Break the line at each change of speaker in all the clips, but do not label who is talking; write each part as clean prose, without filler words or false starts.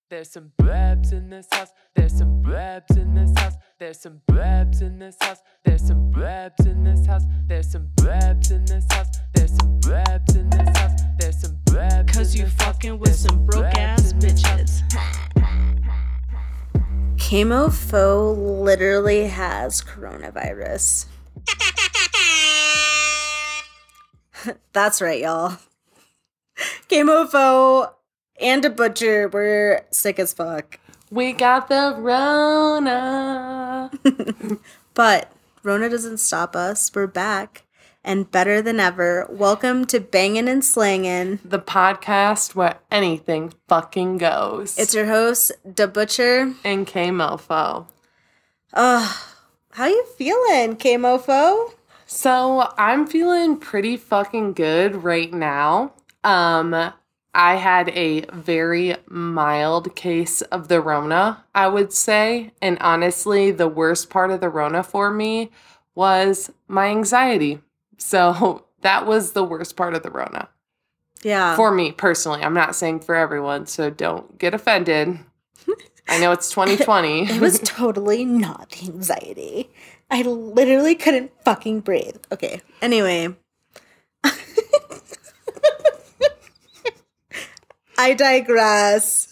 There's some brebs in this house. There's some brebs in this house. There's some brebs in this house. There's some brebs in this house. There's some brebs in this house. There's some brebs in this house. There's some brebs.
Cause you fucking with some broke ass bitches.
Camofo literally has coronavirus. That's right, y'all. Camofo and a butcher were sick as fuck.
We got the Rona.
But Rona doesn't stop us. We're back and better than ever. Welcome to Bangin' and Slangin',
The podcast where anything fucking goes.
It's your host, Da Butcher.
and K-Mofo.
How you feeling, Camofo?
So I'm feeling pretty fucking good right now. I had a very mild case of the Rona, I would say. And honestly, the worst part of the Rona for me was my anxiety. So that was the worst part of the Rona.
Yeah.
For me, personally. I'm not saying for everyone, so don't get offended. I know it's 2020.
It was totally not the anxiety. I literally couldn't fucking breathe. Okay, anyway. I digress.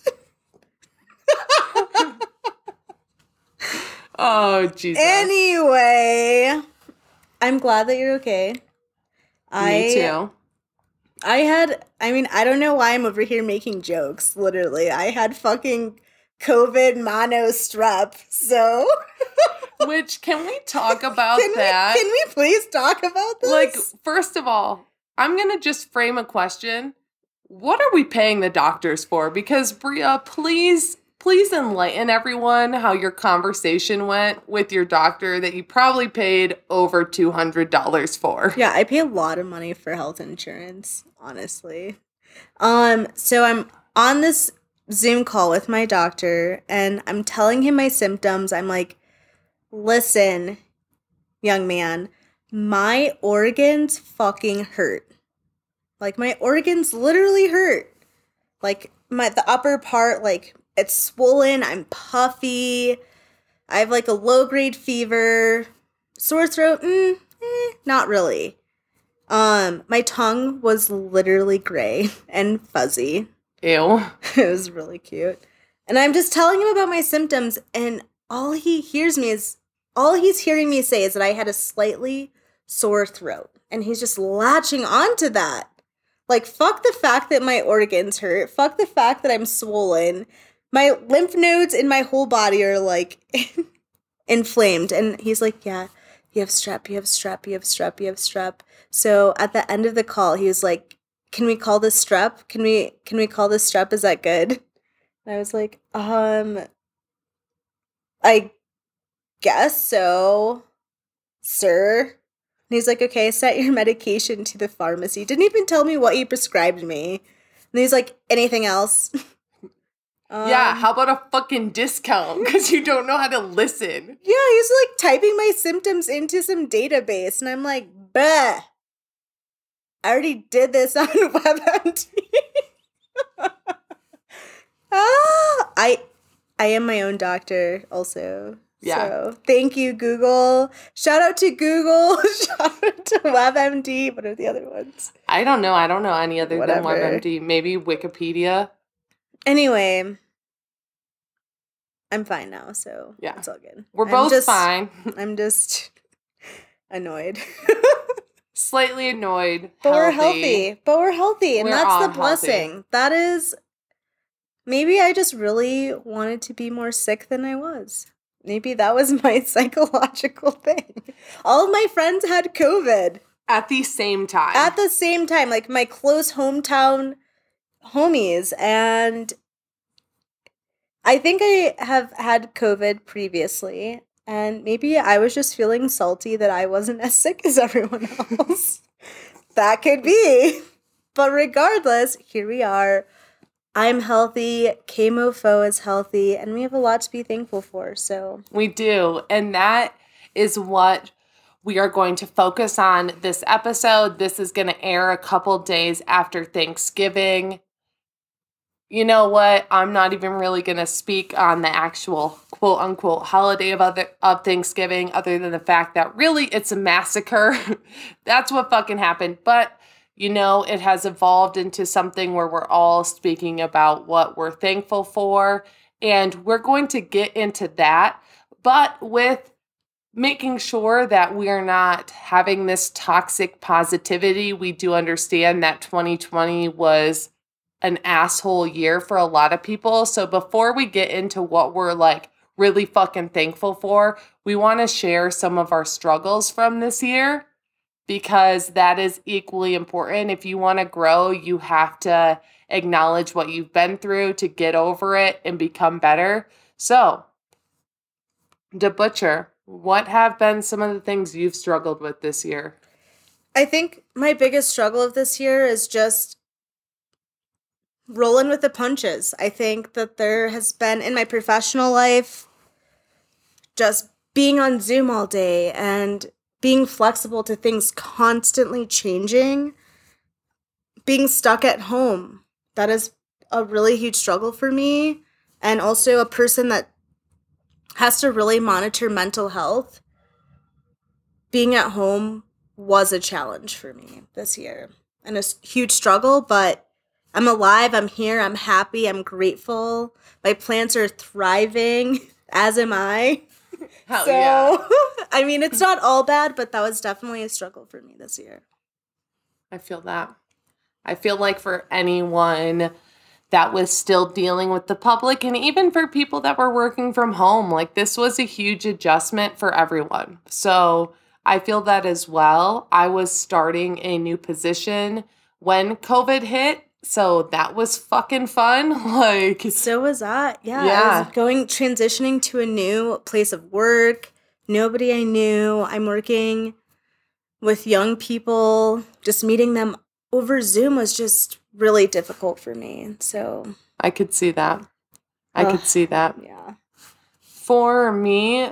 Oh, Jesus.
Anyway, I'm glad that you're okay.
Me too.
I don't know why I'm over here making jokes, literally. I had fucking COVID mono strep, so...
Which, can we talk about
Can we please talk about this?
Like, first of all, I'm going to just frame a question. What are we paying the doctors for? Because, Bria, please enlighten everyone how your conversation went with your doctor that you probably paid over $200 for.
Yeah, I pay a lot of money for health insurance, honestly. So I'm on this Zoom call with my doctor, and I'm telling him my symptoms. I'm like, listen, young man, my organs fucking hurt. Like, my organs literally hurt. Like, the upper part, like, it's swollen, I'm puffy, I have, like, a low-grade fever, sore throat, not really. My tongue was literally gray and fuzzy.
Ew.
It was really cute. And I'm just telling him about my symptoms, and all he's hearing me say is that I had a slightly sore throat. And he's just latching on to that. Like, fuck the fact that my organs hurt. Fuck the fact that I'm swollen. My lymph nodes in my whole body are, like, inflamed. And he's like, yeah, you have strep, you have strep, you have strep, you have strep. So at the end of the call, he was like, can we call this strep? Can we call this strep? Is that good? And I was like, I guess so, sir. And he's like, okay, set your medication to the pharmacy. Didn't even tell me what he prescribed me. And he's like, anything else?
Yeah, how about a fucking discount? Because you don't know how to listen.
Yeah, he's like typing my symptoms into some database. And I'm like, bleh. I already did this on WebMD. I am my own doctor also.
Yeah.
So thank you, Google. Shout out to Google. Shout out to WebMD. What are the other ones?
I don't know any other
Whatever.
than WebMD. Maybe Wikipedia.
Anyway, I'm fine now, so
Yeah.
it's all good.
We're both
fine.
fine.
I'm just annoyed.
Slightly annoyed.
But we're healthy. And
We're
that's
all
the blessing.
healthy.
That is, maybe I just really wanted to be more sick than I was. Maybe that was my psychological thing. All of my friends had COVID.
At the same time.
At the same time, like my close hometown homies. And I think I have had COVID previously. And maybe I was just feeling salty that I wasn't as sick as everyone else. That could be. But regardless, here we are. I'm healthy, Camofo is healthy, and we have a lot to be thankful for, so.
We do, and that is what we are going to focus on this episode. This is going to air a couple days after Thanksgiving. you know what? I'm not even really going to speak on the actual quote unquote holiday of Thanksgiving, other than the fact that really it's a massacre. That's what fucking happened. But, it has evolved into something where we're all speaking about what we're thankful for. And we're going to get into that, but with making sure that we are not having this toxic positivity. We do understand that 2020 was an asshole year for a lot of people. So before we get into what we're like really fucking thankful for, we want to share some of our struggles from this year because that is equally important. If you want to grow, you have to acknowledge what you've been through to get over it and become better. So, Da Butcher, what have been some of the things you've struggled with this year?
I think my biggest struggle of this year is just rolling with the punches. I think that there has been in my professional life just being on Zoom all day and being flexible to things constantly changing, being stuck at home. That is a really huge struggle for me. And also a person that has to really monitor mental health. Being at home was a challenge for me this year and a huge struggle, but I'm alive, I'm here, I'm happy, I'm grateful. My plants are thriving, as am I.
Hell
So,
yeah.
I mean, it's not all bad, but that was definitely a struggle for me this year.
I feel that. I feel like for anyone that was still dealing with the public and even for people that were working from home, like this was a huge adjustment for everyone. So I feel that as well. I was starting a new position when COVID hit. So that was fucking fun. Like,
So was I. Yeah. I
Yeah.
was transitioning to a new place of work. Nobody I knew. I'm working with young people. Just meeting them over Zoom was just really difficult for me. So,
I could see that. I
Ugh.
could see that.
yeah.
For me,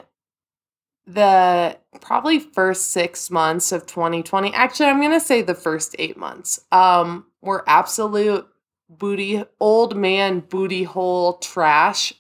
the probably first 6 months of 2020, actually, I'm going to say the first 8 months, were absolute old man booty hole trash.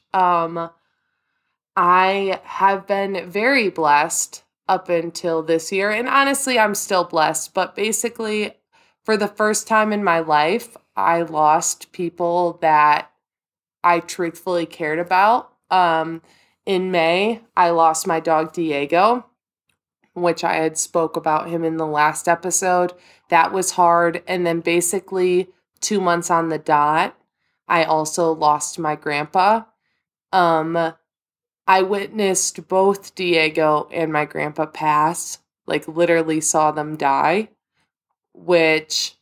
I have been very blessed up until this year. And honestly, I'm still blessed. But basically, for the first time in my life, I lost people that I truthfully cared about. In May, I lost my dog Diego, which I had spoke about him in the last episode. That was hard. And then basically 2 months on the dot, I also lost my grandpa. I witnessed both Diego and my grandpa pass, like literally saw them die, which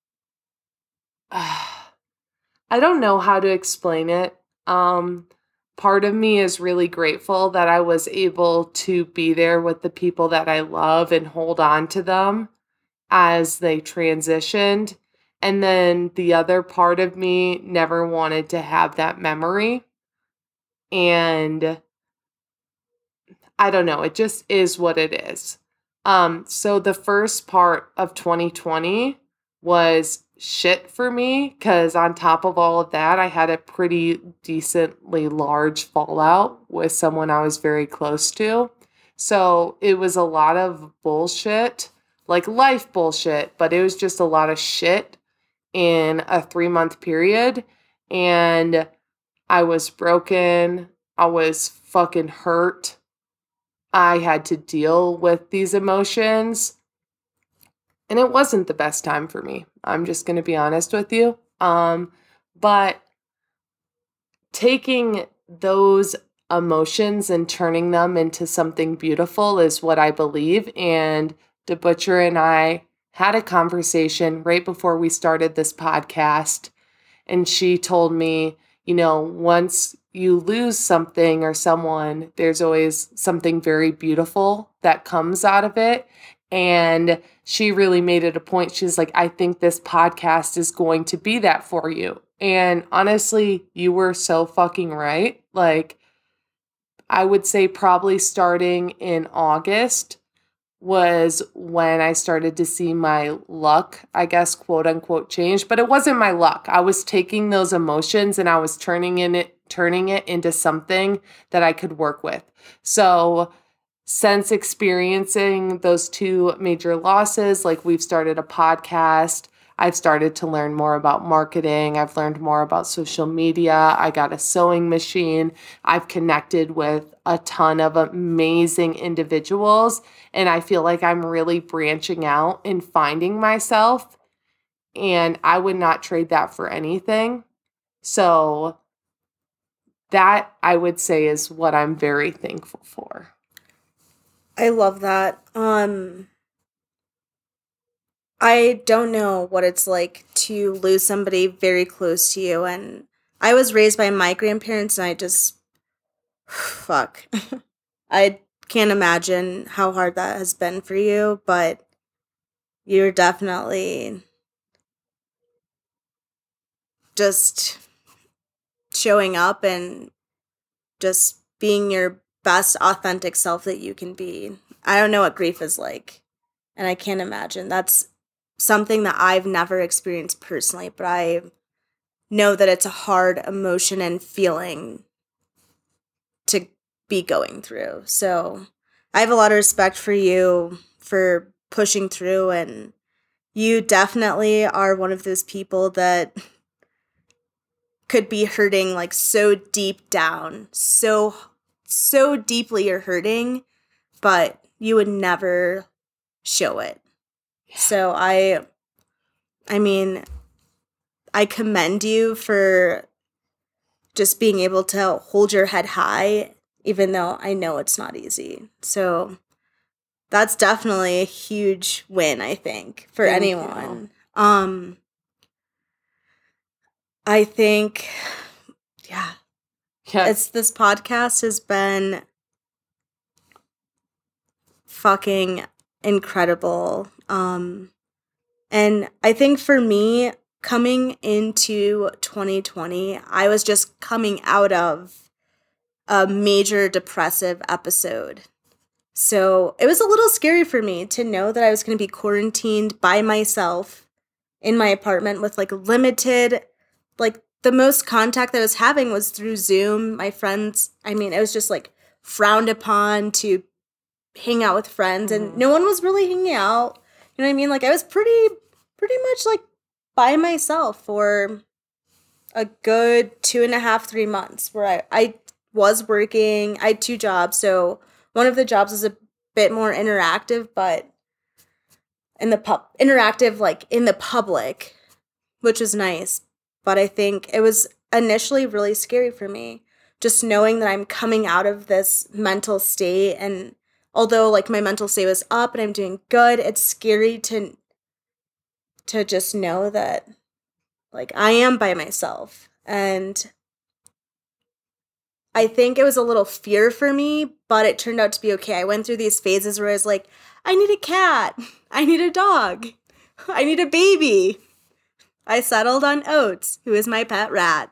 I don't know how to explain it. Part of me is really grateful that I was able to be there with the people that I love and hold on to them as they transitioned. And then the other part of me never wanted to have that memory. And I don't know, it just is what it is. So the first part of 2020 was shit for me because on top of all of that, I had a pretty decently large fallout with someone I was very close to. So it was a lot of bullshit, like life bullshit, but it was just a lot of shit in a 3-month period. And I was broken. I was fucking hurt. I had to deal with these emotions. And it wasn't the best time for me. I'm just going to be honest with you. But taking those emotions and turning them into something beautiful is what I believe. And Da Butcher and I had a conversation right before we started this podcast. And she told me, once you lose something or someone, there's always something very beautiful that comes out of it. And she really made it a point. She's like, I think this podcast is going to be that for you. And honestly, you were so fucking right. Like, I would say probably starting in August, was when I started to see my luck, I guess, quote unquote, change. But it wasn't my luck. I was taking those emotions and I was turning it into something that I could work with. So since experiencing those two major losses, like we've started a podcast, I've started to learn more about marketing. I've learned more about social media. I got a sewing machine. I've connected with a ton of amazing individuals. And I feel like I'm really branching out and finding myself. And I would not trade that for anything. So that I would say is what I'm very thankful for.
I love that. I don't know what it's like to lose somebody very close to you. And I was raised by my grandparents and I just, fuck. I can't imagine how hard that has been for you, but you're definitely just showing up and just being your best authentic self that you can be. I don't know what grief is like, and I can't imagine. That's something that I've never experienced personally, but I know that it's a hard emotion and feeling to be going through. So I have a lot of respect for you for pushing through, and you definitely are one of those people that could be hurting like so deep down, so deeply you're hurting, but you would never show it. So I mean, I commend you for just being able to hold your head high, even though I know it's not easy. So that's definitely a huge win, I think, for
Thank
anyone. I think, yeah. This podcast has been fucking incredible. And I think for me, coming into 2020, I was just coming out of a major depressive episode. So it was a little scary for me to know that I was going to be quarantined by myself in my apartment with like limited, like the most contact that I was having was through Zoom. My friends, I mean, it was just like frowned upon to hang out with friends, and no one was really hanging out. You know what I mean? Like I was pretty much like by myself for a good 2.5, 3 months where I was working. I had 2 jobs. So one of the jobs was a bit more interactive, but interactive like in the public, which was nice. But I think it was initially really scary for me, just knowing that I'm coming out of this mental state. And although like my mental state was up and I'm doing good, it's scary to just know that like I am by myself. And I think it was a little fear for me, but it turned out to be okay. I went through these phases where I was like, I need a cat. I need a dog. I need a baby. I settled on Oates, who is my pet rat.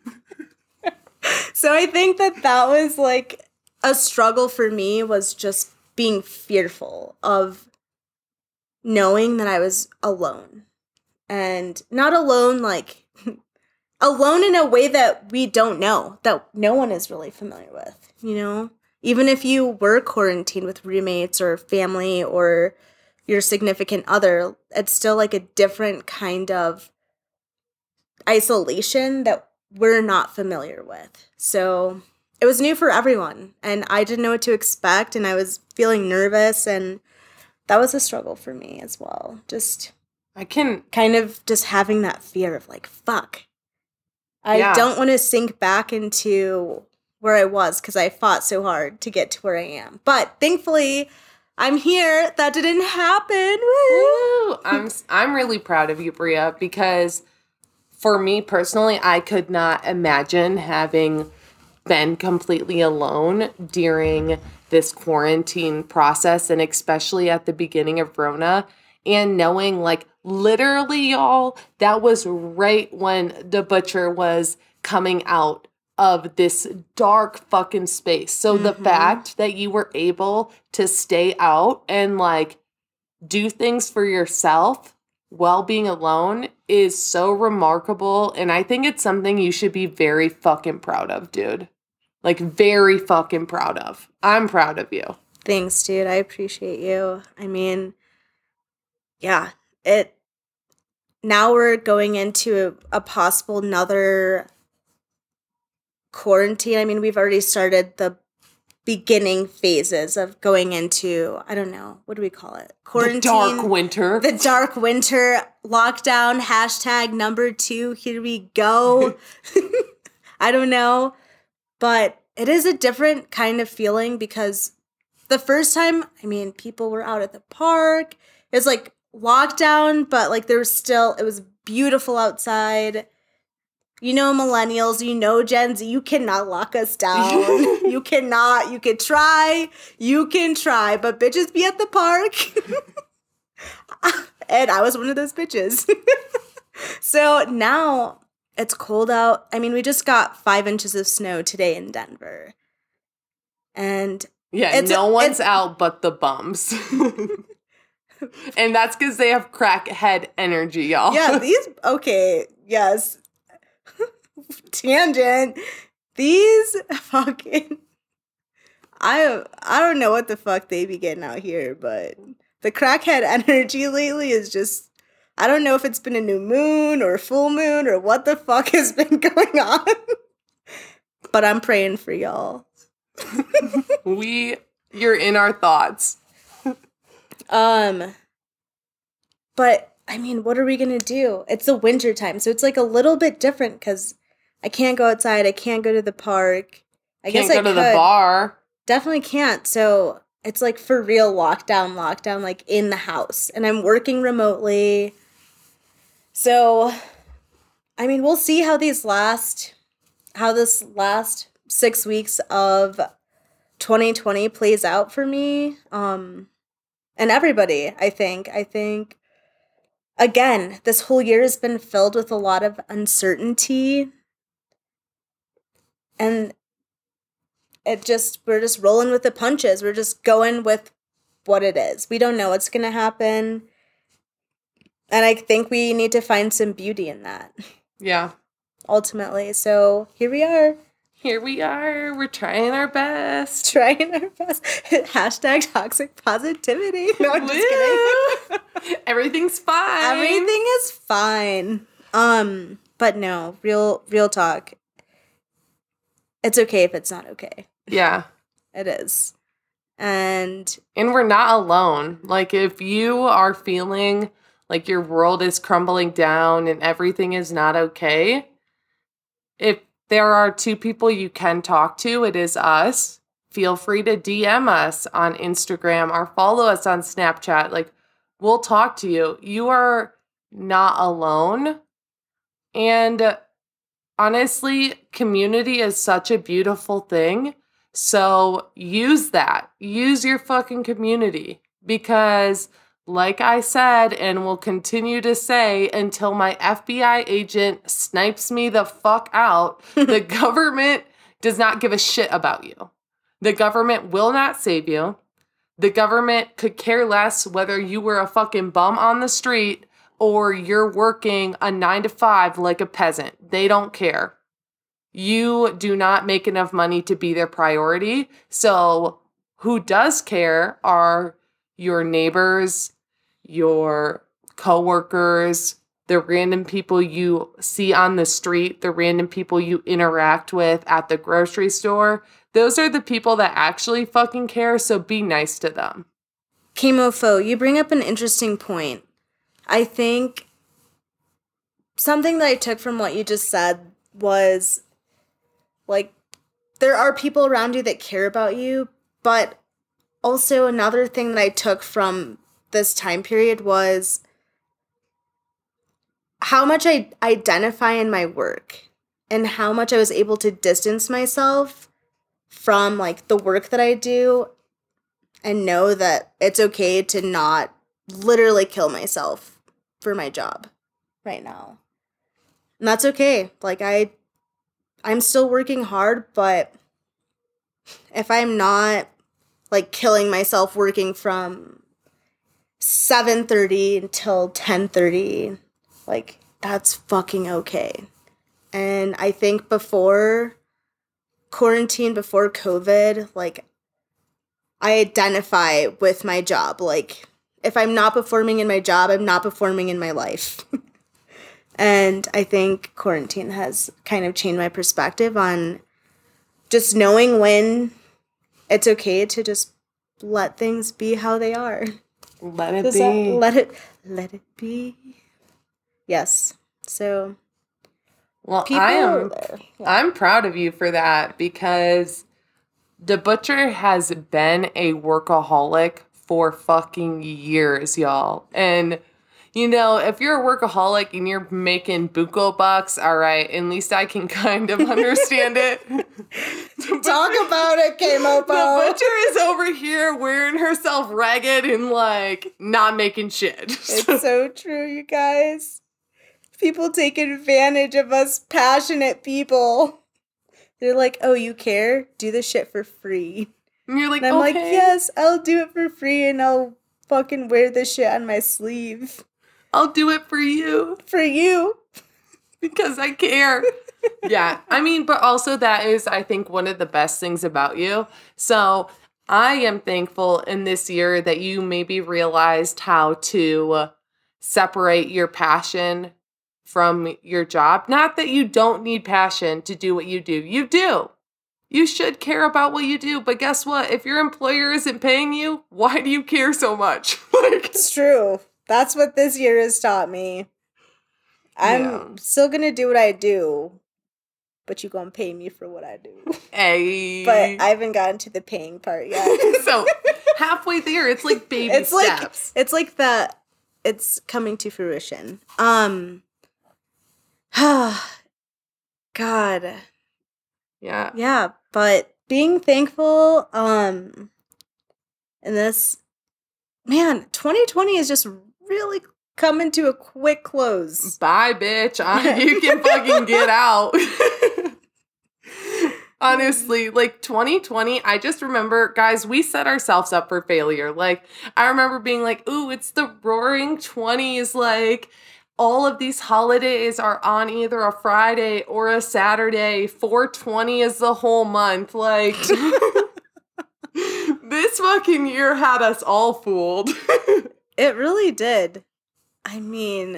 So I think that was like a struggle for me, was just being fearful of knowing that I was alone. And not alone, like alone in a way that we don't know, that no one is really familiar with, you know? Even if you were quarantined with roommates or family or your significant other, it's still like a different kind of isolation that we're not familiar with. So it was new for everyone, and I didn't know what to expect, and I was feeling nervous, and that was a struggle for me as well. Just kind of just having that fear of like, fuck. I don't want to sink back into where I was because I fought so hard to get to where I am. But thankfully, I'm here. That didn't happen.
Woo! I'm really proud of you, Bria, because for me personally, I could not imagine having been completely alone during this quarantine process, and especially at the beginning of Rona, and knowing like literally, y'all, that was right when The Butcher was coming out of this dark fucking space. So the fact that you were able to stay out and like do things for yourself while being alone is so remarkable. And I think it's something you should be very fucking proud of, dude. Like, very fucking proud of. I'm proud of you.
Thanks, dude. I appreciate you. I mean, yeah, now we're going into a possible another quarantine. I mean, we've already started the beginning phases of going into, I don't know, what do we call it? Quarantine.
The dark winter.
The dark winter lockdown, #2. Here we go. I don't know. But it is a different kind of feeling because the first time, I mean, people were out at the park. It was like lockdown, but like there was still, it was beautiful outside. You know, millennials, you know, Gen Z, you cannot lock us down. You cannot. You can try, but bitches be at the park. And I was one of those bitches. So now it's cold out. I mean, we just got 5 inches of snow today in Denver. And
yeah, no one's out but the bums. And that's because they have crackhead energy, y'all.
Yeah, okay, yes. Tangent. These fucking, I don't know what the fuck they be getting out here, but the crackhead energy lately is just, I don't know if it's been a new moon or full moon or what the fuck has been going on. But I'm praying for y'all.
You're in our thoughts.
But I mean, what are we gonna do? It's the winter time, so it's like a little bit different because I can't go outside. I can't go to the park. I guess I could.
Can't go to the bar.
Definitely can't. So it's like for real lockdown, like in the house. And I'm working remotely. So, I mean, we'll see how this last 6 weeks of 2020 plays out for me. And everybody, I think. Again, this whole year has been filled with a lot of uncertainty. And we're just rolling with the punches. We're just going with what it is. We don't know what's going to happen. And I think we need to find some beauty in that.
Yeah.
Ultimately. So here we are.
We're trying our best.
# toxic positivity. No, I'm just kidding.
Everything's fine.
Everything is fine. But no, real talk. It's okay if it's not okay.
Yeah.
It is. And
we're not alone. Like, if you are feeling like your world is crumbling down and everything is not okay, if there are 2 people you can talk to, it is us. Feel free to DM us on Instagram or follow us on Snapchat. Like, we'll talk to you. You are not alone. And honestly, community is such a beautiful thing. So use that. Use your fucking community. Because, like I said, and will continue to say until my FBI agent snipes me the fuck out, the government does not give a shit about you. The government will not save you. The government could care less whether you were a fucking bum on the street or you're working a 9 to 5 like a peasant. They don't care. You do not make enough money to be their priority. So who does care are your neighbors, your coworkers, the random people you see on the street, the random people you interact with at the grocery store. Those are the people that actually fucking care, so be nice to them.
Chemofo, you bring up an interesting point. I think something that I took from what you just said was, like, there are people around you that care about you, but also another thing that I took from this time period was how much I identify in my work and how much I was able to distance myself from, like, the work that I do and know that it's okay to not literally kill myself for my job right now. And that's okay. Like, I I'm still working hard, but if I'm not like killing myself working from 7:30 until 10:30, like that's fucking okay. And I think before quarantine, before COVID, like I identify with my job. Like if I'm not performing in my job, I'm not performing in my life. And I think quarantine has kind of changed my perspective on just knowing when it's okay to just let things be how they are.
Let it
Does
be.
let it be. Yes. So
Well,
people
I'm proud of you for that because the Butcher has been a workaholic for fucking years, y'all. And you know, if you're a workaholic and you're making buco bucks, all right, at least I can kind of understand it.
talk about it, K-Mopo.
The Butcher is over here wearing herself ragged and like not making shit.
It's so true, you guys. People take advantage of us passionate people. They're like, oh, you care? Do the shit for free.
And you're like,
And I'm
okay.
like, yes, I'll do it for free and I'll fucking wear this shit on my sleeve.
I'll do it for you.
For you.
Because I care. Yeah. I mean, but also that is, I think, one of the best things about you. So I am thankful in this year that you maybe realized how to separate your passion from your job. Not that you don't need passion to do what you do. You do. You should care about what you do. But guess what? If your employer isn't paying you, why do you care so much? Like,
It's true. That's what this year has taught me. I'm still gonna do what I do, but you gonna pay me for what I do.
hey.
But I haven't gotten to the paying part yet.
So halfway there, it's like baby steps.
It's coming to fruition. God.
Yeah.
Yeah, but being thankful, in this, man, 2020 is just really coming to a quick close.
Bye, bitch. You can fucking get out. Honestly, like 2020, I just remember, guys, we set ourselves up for failure. Like, I remember being like, ooh, it's the roaring 20s. Like, all of these holidays are on either a Friday or a Saturday. 420 is the whole month. Like, this fucking year had us all fooled.
It really did. I mean,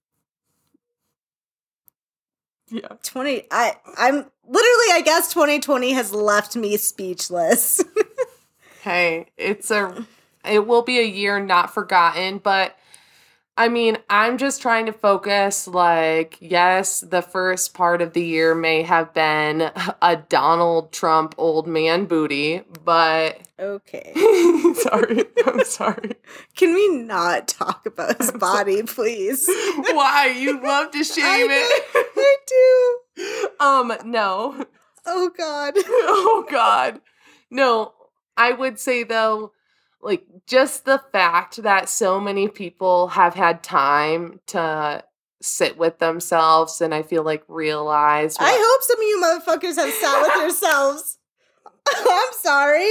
Yeah.
I'm literally, I guess 2020 has left me speechless.
Hey, it will be a year not forgotten, but I mean, I'm just trying to focus, like, yes, the first part of the year may have been a Donald Trump old man booty, but...
Okay.
Sorry, I'm sorry.
Can we not talk about his body, please?
Why? You love to shame it.
I do.
No.
Oh, God.
Oh, God. No, I would say, though, like, just the fact that so many people have had time to sit with themselves and I feel like realize
I hope some of you motherfuckers have sat with yourselves. I'm sorry.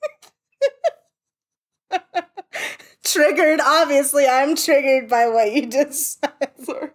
Triggered. Obviously, I'm triggered by what you just said.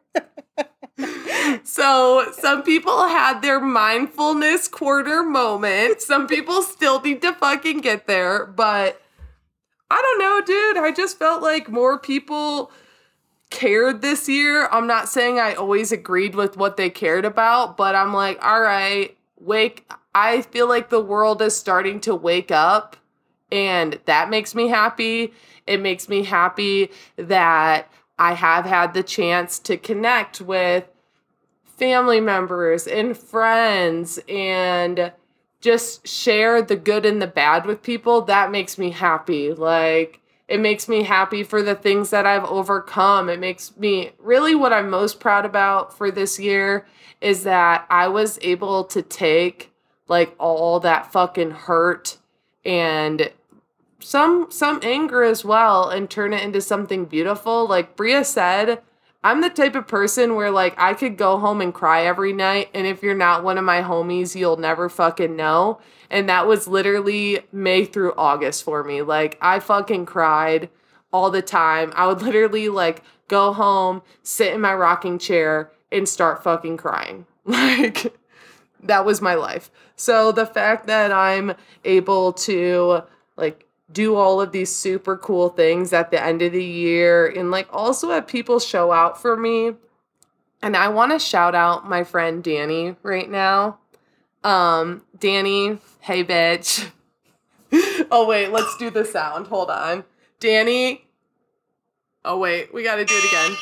So some people had their mindfulness quarter moment. Some people still need to fucking get there, but I don't know, dude. I just felt like more people cared this year. I'm not saying I always agreed with what they cared about, but I'm like, all right, I feel like the world is starting to wake up, and that makes me happy. It makes me happy that I have had the chance to connect with family members and friends and just share the good and the bad with people. That makes me happy. Like, it makes me happy for the things that I've overcome. It makes me really, what I'm most proud about for this year is that I was able to take like all that fucking hurt and some anger as well and turn it into something beautiful. Like Bria said, I'm the type of person where, like, I could go home and cry every night, and if you're not one of my homies, you'll never fucking know. And that was literally May through August for me. Like, I fucking cried all the time. I would literally, like, go home, sit in my rocking chair, and start fucking crying. Like, that was my life. So the fact that I'm able to, like, do all of these super cool things at the end of the year and, like, also have people show out for me. And I want to shout out my friend Danny right now. Danny, hey bitch. Oh wait, let's do the sound. Hold on. Danny. Oh wait, we got to do it again.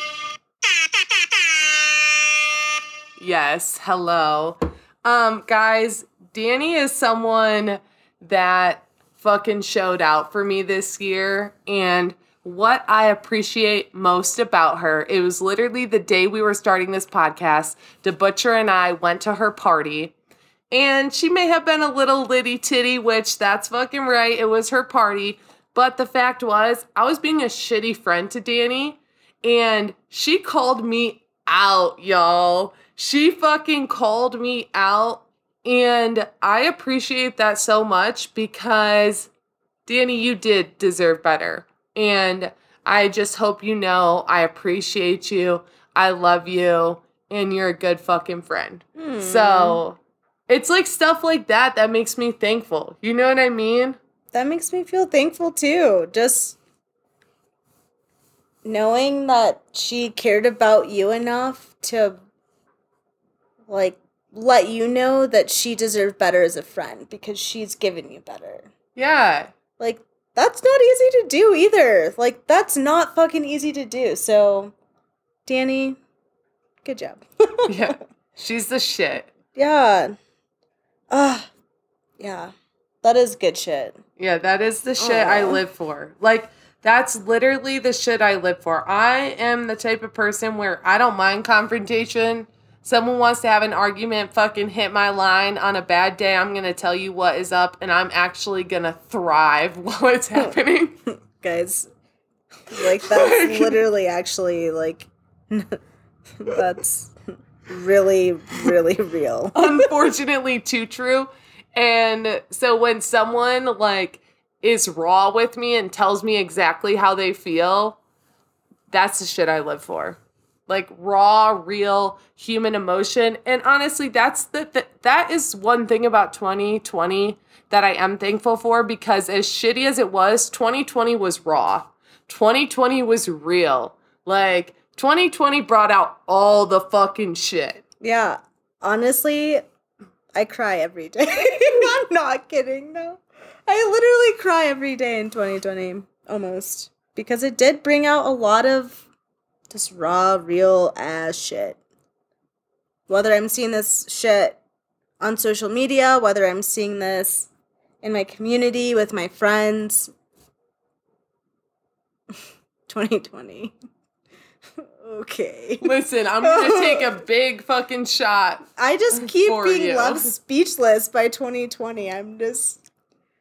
Yes, hello. Guys, Danny is someone that fucking showed out for me this year, and what I appreciate most about her, it was literally the day we were starting this podcast, the Butcher and I went to her party, and she may have been a little litty titty, which that's fucking right, it was her party, but the fact was, I was being a shitty friend to Danny, and she called me out, y'all. She fucking called me out, and I appreciate that so much because, Danny, you did deserve better. And I just hope you know I appreciate you, I love you, and you're a good fucking friend. So, it's like stuff like that that makes me thankful. You know what I mean?
That makes me feel thankful too. Just knowing that she cared about you enough to, like, let you know that she deserved better as a friend because she's given you better.
Yeah.
Like, that's not easy to do either. Like, that's not fucking easy to do. So, Danny, good job.
Yeah. She's the shit.
Yeah. Yeah. That is good shit.
Yeah, that is the shit I live for. Like, that's literally the shit I live for. I am the type of person where I don't mind confrontation. Someone wants to have an argument, fucking hit my line on a bad day, I'm going to tell you what is up, and I'm actually going to thrive while it's happening.
Guys, like, that's literally actually, like, that's really, really real.
Unfortunately, too true. And so when someone, like, is raw with me and tells me exactly how they feel, that's the shit I live for. Like, raw, real, human emotion. And honestly, that is one thing about 2020 that I am thankful for, because as shitty as it was, 2020 was raw. 2020 was real. Like, 2020 brought out all the fucking shit.
Yeah. Honestly, I cry every day. I'm not kidding, no. I literally cry every day in 2020, almost. Because it did bring out a lot of just raw, real ass shit. Whether I'm seeing this shit on social media, whether I'm seeing this in my community with my friends. 2020. Okay.
Listen, I'm going to take a big fucking shot.
I just keep
for
being
you.
left speechless by 2020. I'm just...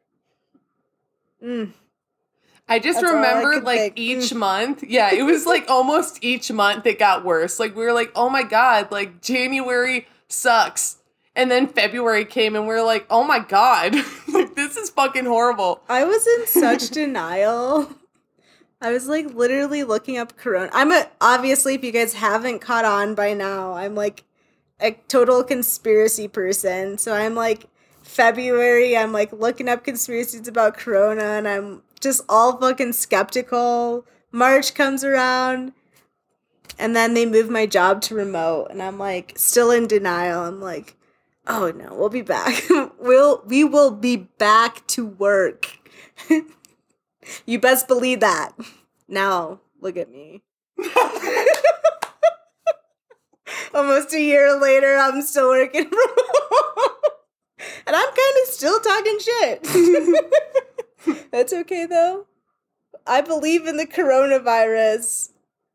I just
That's all I
remember,
could
like,
think.
each month. Yeah, it was, like, almost each month it got worse. Like, we were like, oh, my God, like, January sucks. And then February came, and we were like, oh, my God. Like, this is fucking horrible.
I was in such denial. I was, like, literally looking up Corona. Obviously, if you guys haven't caught on by now, I'm, like, a total conspiracy person. So I'm, like, February, I'm, like, looking up conspiracies about Corona, and I'm just all fucking skeptical. March comes around, and then they move my job to remote, and I'm, like, still in denial. I'm, like, oh, no, we'll be back. We will be back to work. You best believe that. Now, look at me. Almost a year later, I'm still working from home. And I'm kind of still talking shit. That's okay, though. I believe in the coronavirus.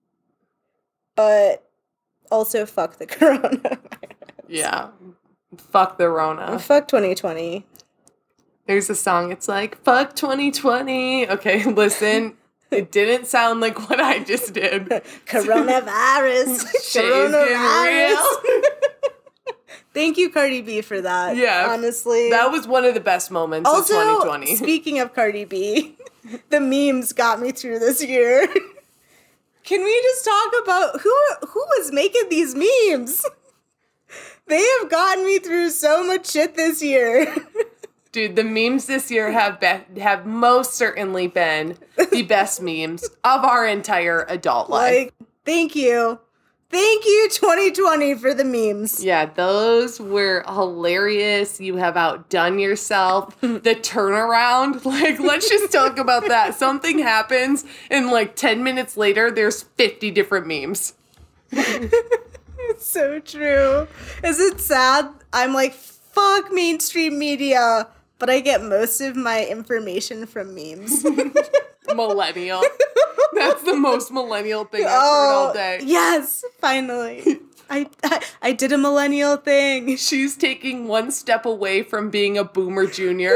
But also, fuck the coronavirus.
Yeah. Fuck the Rona.
Fuck 2020.
There's a song, it's like, fuck 2020. Okay, listen, It didn't sound like what I just did.
Coronavirus.
Shit is getting real.
Thank you, Cardi B, for that.
Yeah.
Honestly.
That was one of the best moments of 2020.
Speaking of Cardi B, the memes got me through this year. Can we just talk about who was making these memes? They have gotten me through so much shit this year.
Dude, the memes this year have most certainly been the best memes of our entire adult life.
Like, thank you. Thank you, 2020, for the memes.
Yeah, those were hilarious. You have outdone yourself. The turnaround, like, let's just talk about that. Something happens, and like 10 minutes later, there's 50 different memes.
It's so true. Is it sad? I'm like, fuck mainstream media, but I get most of my information from memes.
Millennial. That's the most millennial thing I've heard all day.
Yes, finally. I did a millennial thing.
She's taking one step away from being a boomer junior.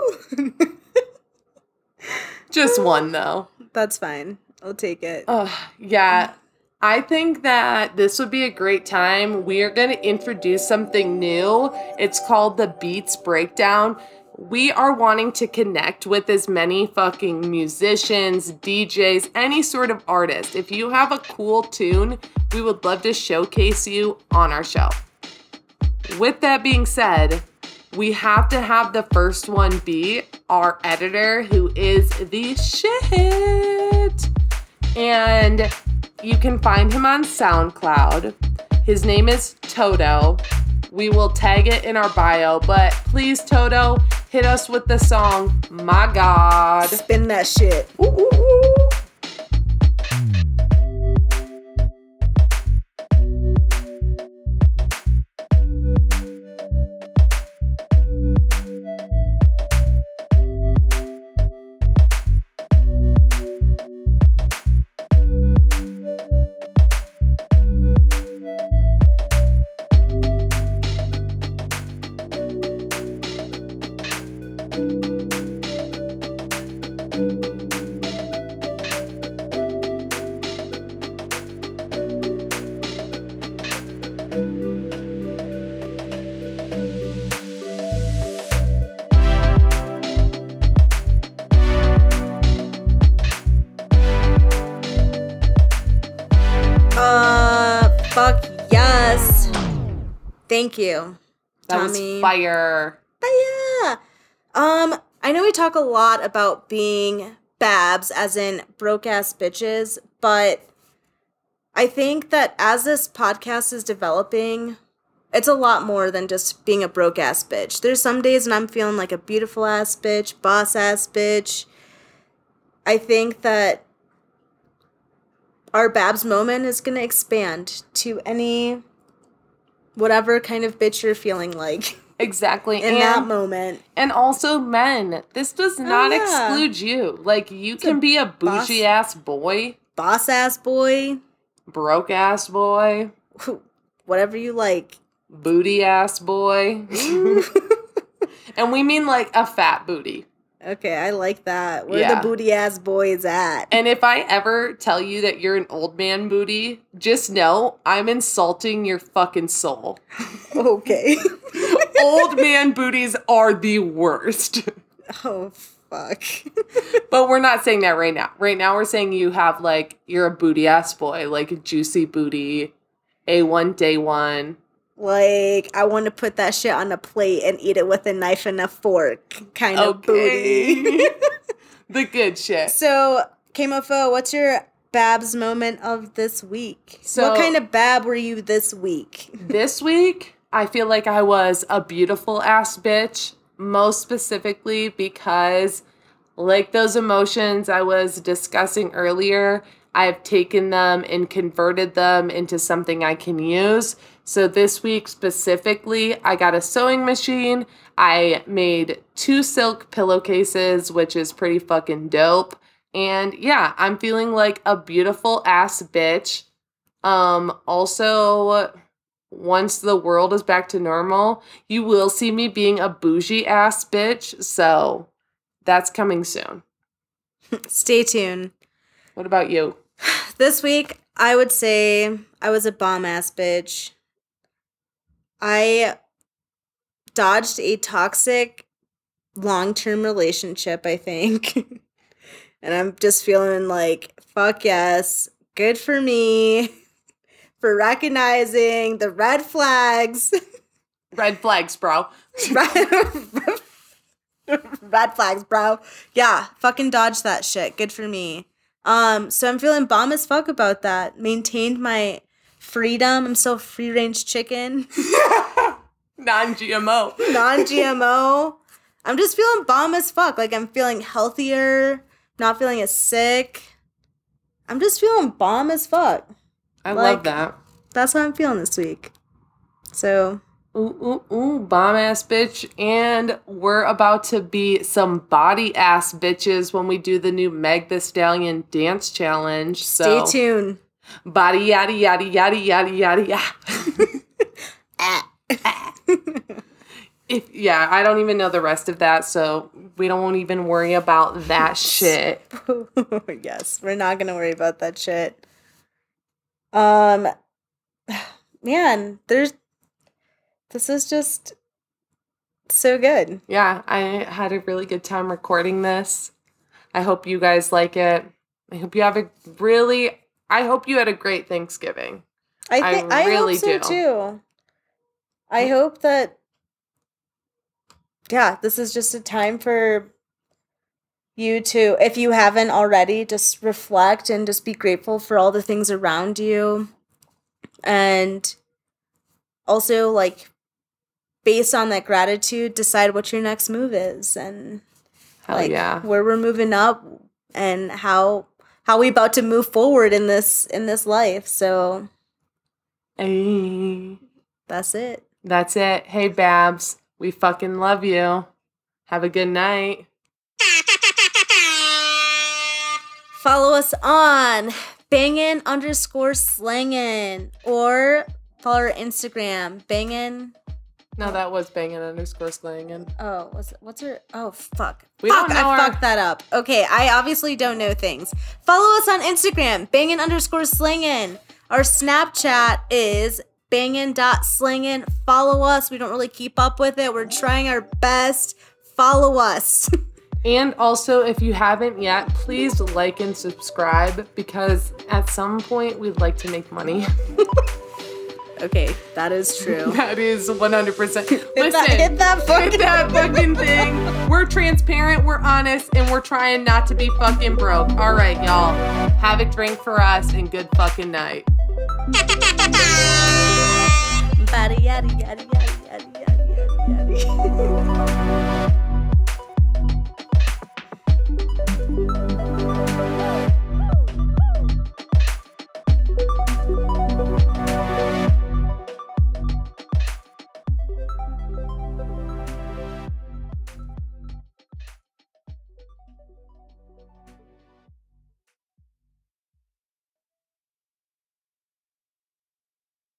Just one, though.
That's fine. I'll take it.
Yeah. I think that this would be a great time. We are going to introduce something new. It's called the Beats Breakdown. We are wanting to connect with as many fucking musicians, DJs, any sort of artist. If you have a cool tune, we would love to showcase you on our show. With that being said, we have to have the first one be our editor, who is the shit. And you can find him on SoundCloud. His name is Toto. We will tag it in our bio, but please, Toto, hit us with the song, My God.
Spin that shit.
Ooh, ooh, ooh.
Fuck yes. Thank you,
That
Tommy.
was fire.
But yeah. I know we talk a lot about being babs, as in broke ass bitches, but I think that as this podcast is developing, it's a lot more than just being a broke ass bitch. There's some days when I'm feeling like a beautiful ass bitch, boss ass bitch. I think that our babs moment is going to expand to any whatever kind of bitch you're feeling like.
Exactly.
In that moment.
And also men. This does not exclude you. Like, you can be a bougie ass boy.
Boss ass boy.
Broke ass boy.
Whatever you like.
Booty ass boy. And we mean like a fat booty.
Okay, I like that. Where the booty ass boy is at.
And if I ever tell you that you're an old man booty, just know I'm insulting your fucking soul.
Okay.
Old man booties are the worst.
Oh, fuck.
But we're not saying that right now. Right now we're saying you have like, you're a booty ass boy, like a juicy booty, A1 day one.
Like, I want to put that shit on a plate and eat it with a knife and a fork kind of booty.
The good shit.
So, K-Mofo, what's your babs moment of this week?
So,
what kind of bab were you this week?
This week, I feel like I was a beautiful ass bitch, most specifically because, like those emotions I was discussing earlier, I've taken them and converted them into something I can use. So this week specifically, I got a sewing machine. I made 2 silk pillowcases, which is pretty fucking dope. And yeah, I'm feeling like a beautiful ass bitch. Also, once the world is back to normal, you will see me being a bougie ass bitch. So that's coming soon.
Stay tuned.
What about you?
This week, I would say I was a bomb-ass bitch. I dodged a toxic long-term relationship, I think. And I'm just feeling like, fuck yes, good for me for recognizing the red flags.
Red flags, bro.
Red flags, bro. Yeah, fucking dodge that shit. Good for me. So I'm feeling bomb as fuck about that. Maintained my freedom. I'm still free range chicken.
Non-GMO.
Non-GMO. I'm just feeling bomb as fuck. Like, I'm feeling healthier, not feeling as sick. I'm just feeling bomb as fuck.
I love that.
That's how I'm feeling this week. So,
Ooh, bomb ass bitch. And we're about to be some body ass bitches when we do the new Meg Thee Stallion dance challenge. So
stay tuned.
Body yada yada yada yada yada yada. I don't even know the rest of that, so we don't even worry about that shit.
Yes, we're not gonna worry about that shit. Man, this is just so good.
Yeah, I had a really good time recording this. I hope you guys like it. I hope you had a great Thanksgiving.
I really hope so too. I hope that, this is just a time for you to, if you haven't already, just reflect and just be grateful for all the things around you. And also, like, based on that gratitude, decide what your next move is and where we're moving up and how we about to move forward in this life. So that's it.
That's it. Hey, Babs, we fucking love you. Have a good night.
Follow us on bangin_slangin or follow our Instagram, bangin.
No, that was bangin_slangin.
Oh, what's her? Oh, fuck.
I
fucked that up. Okay, I obviously don't know things. Follow us on Instagram, bangin_slangin. Our Snapchat is bangin.slangin. Follow us. We don't really keep up with it. We're trying our best. Follow us.
And also, if you haven't yet, please like and subscribe because at some point we'd like to make money.
Okay, that is true.
That is 100%.
Hit that
fucking thing. We're transparent, we're honest, and we're trying not to be fucking broke. All right, y'all. Have a drink for us and good fucking night.
Yada yada yada yada yada yada yada.